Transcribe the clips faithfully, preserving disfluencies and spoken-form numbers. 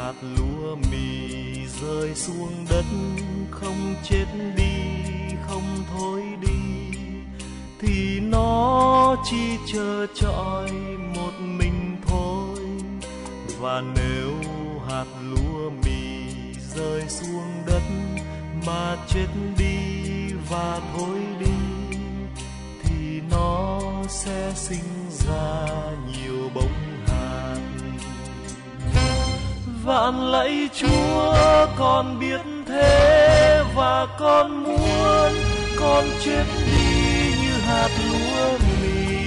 hạt lúa mì rơi xuống đất, không chết đi, không thối đi, thì nó chỉ chờ chọi một mình thôi. Và nếu hạt lúa mì rơi xuống đất mà chết đi và thối đi, thì nó sẽ sinh ra nhiều bông hạt. Vạn lạy Chúa, con biết thế và con muốn con chết đi như hạt lúa mì.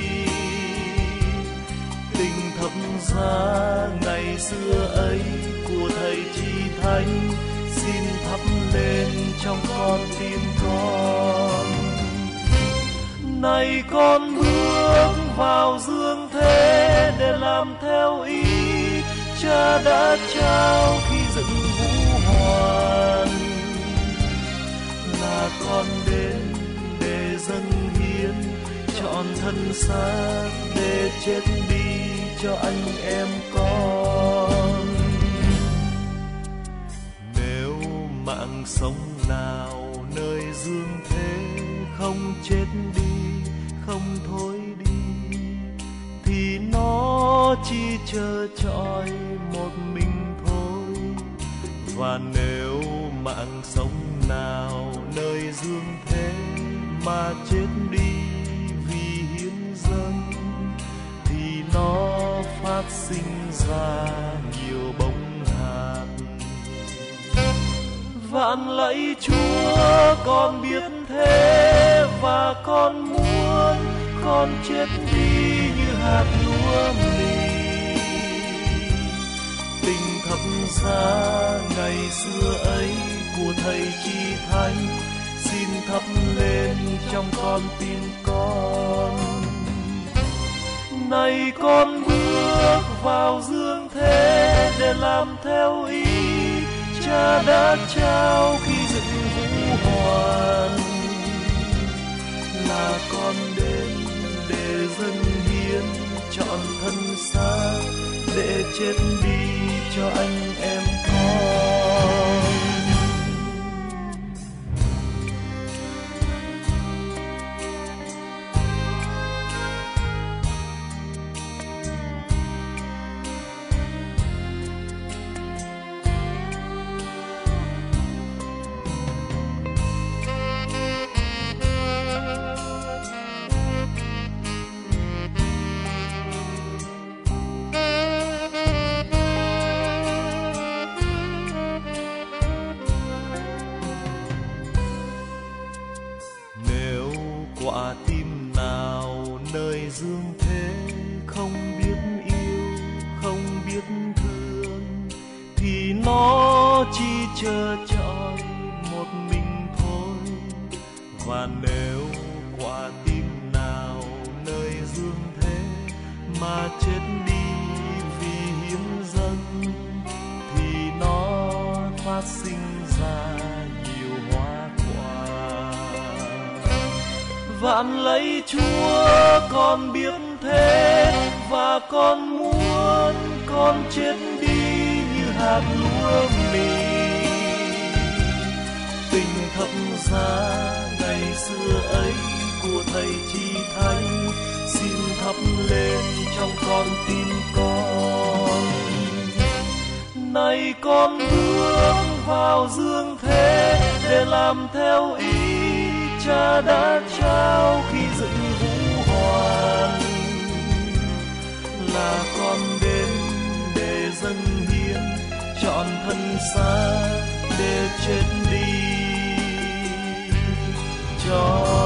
Tình thập giá ngày xưa ấy của thầy Chí Thánh xin thắp lên trong con tim con. Này con bước vào dương thế để làm theo ý Cha đã trao khi dựng Vũ Hoàn. Là con đến để dâng hiến trọn thân xác để chết đi cho anh em con. Nếu mạng sống nào nơi dương thế không chết đi, không thối đi, thì nó chỉ chờ chọi một mình thôi. Và nếu mạng sống nào nơi dương thế mà chết đi vì hiến dâng, thì nó phát sinh ra nhiều bông hạt. Vạn lạy Chúa, con biết thế và con muốn con chết đi như hạt lúa mì. Tình thập giá ngày xưa ấy của thầy Chí Thánh xin thắp lên trong con tim con. Này con bước vào dương thế để làm theo ý Cha đã trao khi dựng Vũ Hoàn. Là con đến để dâng hiến trọn thân xác để chết đi cho anh em con. Quả tim nào nơi dương thế không biết yêu, không biết thương, thì nó chỉ chờ chọi một mình thôi. Và nếu quả tim nào nơi dương thế mà chết đi vì hiến dâng, thì nó phát sinh ra nhiều hoa quả. Vạn lạy Chúa, con biết thế và con muốn con chết đi như hạt lúa mì. Tình thập giá ngày xưa ấy của thầy Chí Thánh xin thắp lên trong con tim con. Này con bước vào dương thế để làm theo ý Cha đã trao khi dựng Vũ Hoàn. Là con đến để dâng hiến trọn thân xác để chết đi cho